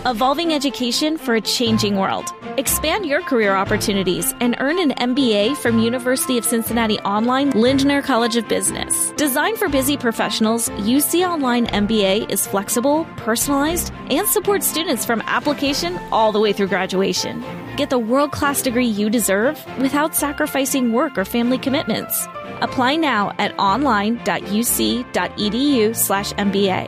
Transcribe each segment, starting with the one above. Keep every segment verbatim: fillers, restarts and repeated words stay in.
Evolving education for a changing world. Expand your career opportunities and earn an M B A from University of Cincinnati Online Lindner College of Business. Designed for busy professionals, U C Online M B A is flexible, personalized, and supports students from application all the way through graduation. Get the world-class degree you deserve without sacrificing work or family commitments. Apply now at online.uc.edu slash MBA.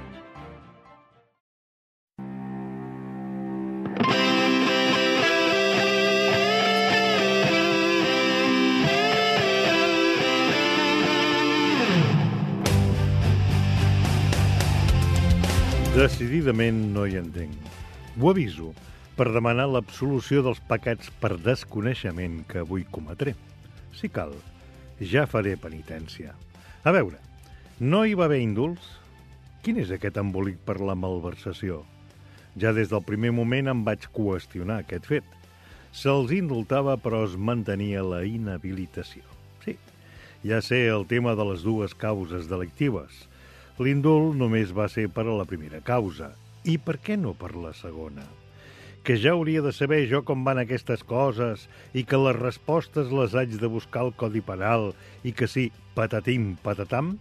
Decididament no hi entenc. Ho aviso per demanar l'absolució dels pecats per desconeixement que avui cometré. Si cal, ja faré penitència. A veure, no hi va haver indults? Quin és aquest embolic per la malversació? Ja des del primer moment em vaig qüestionar aquest fet. Se'ls indultava però es mantenia la inhabilitació. Sí, ja sé el tema de les dues causes delictives. L'indult només va ser per a la primera causa. I per què no per la segona? Que ja hauria de saber jo com van aquestes coses i que les respostes les haig de buscar al Codi Penal i que sí, patatim, patatam?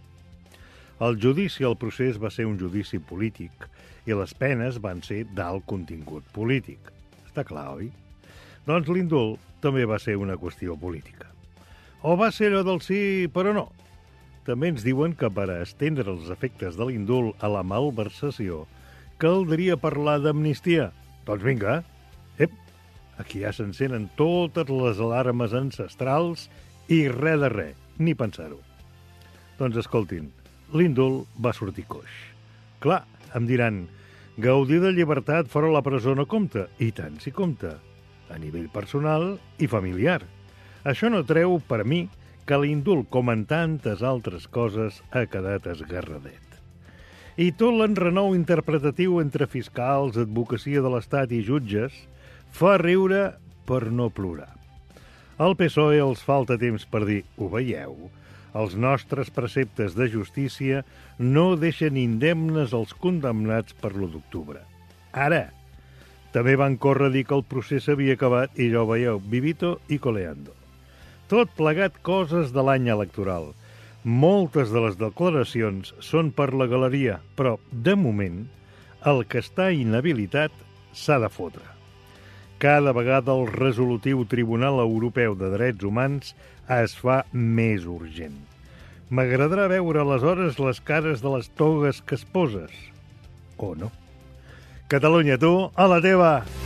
El judici al procés va ser un judici polític i les penes van ser d'alt contingut polític. Està clar, oi? Doncs l'indult també va ser una qüestió política. O va ser allò del sí, però no. També ens diuen que per a estendre els efectes de l'indult a la malversació caldria parlar d'amnistia. Doncs vinga, ep, aquí ja s'encenen totes les alarmes ancestrals i res de res, ni pensar-ho. Doncs escoltin, l'indult va sortir coix. Clar, em diran, gaudir de llibertat fora la presó no compta, i tant si compta, a nivell personal i familiar. Això no treu, per mi, que l'indult, com en tantes altres coses, ha quedat esgarradet. I tot l'enrenou interpretatiu entre fiscals, advocacia de l'Estat i jutges fa riure per no plorar. Al P S O E els falta temps per dir, ho veieu, els nostres preceptes de justícia no deixen indemnes els condemnats per l'u d'octubre. Ara, també van córrer a dir que el procés s'havia acabat i ja ho veieu, vivito i coleando. Tot plegat coses de l'any electoral. Moltes de les declaracions són per la galeria, però, de moment, el que està inhabilitat s'ha de fotre. Cada vegada el resolutiu Tribunal Europeu de Drets Humans es fa més urgent. M'agradarà veure aleshores les cares de les togues que es poses. O no. Catalunya, tu, a la teva!